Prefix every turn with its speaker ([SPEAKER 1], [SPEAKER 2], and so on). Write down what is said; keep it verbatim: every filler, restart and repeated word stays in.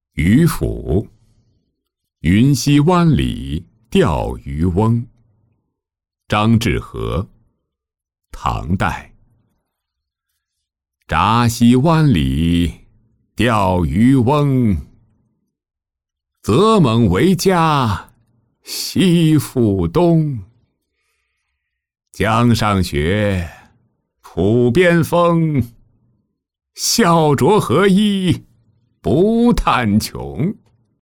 [SPEAKER 1] 渔父。云溪湾里钓渔翁。张志和，唐代。闸西湾里钓渔翁，舴猛为家西复东。江上雪，浦边风，笑逐河衣不叹穷。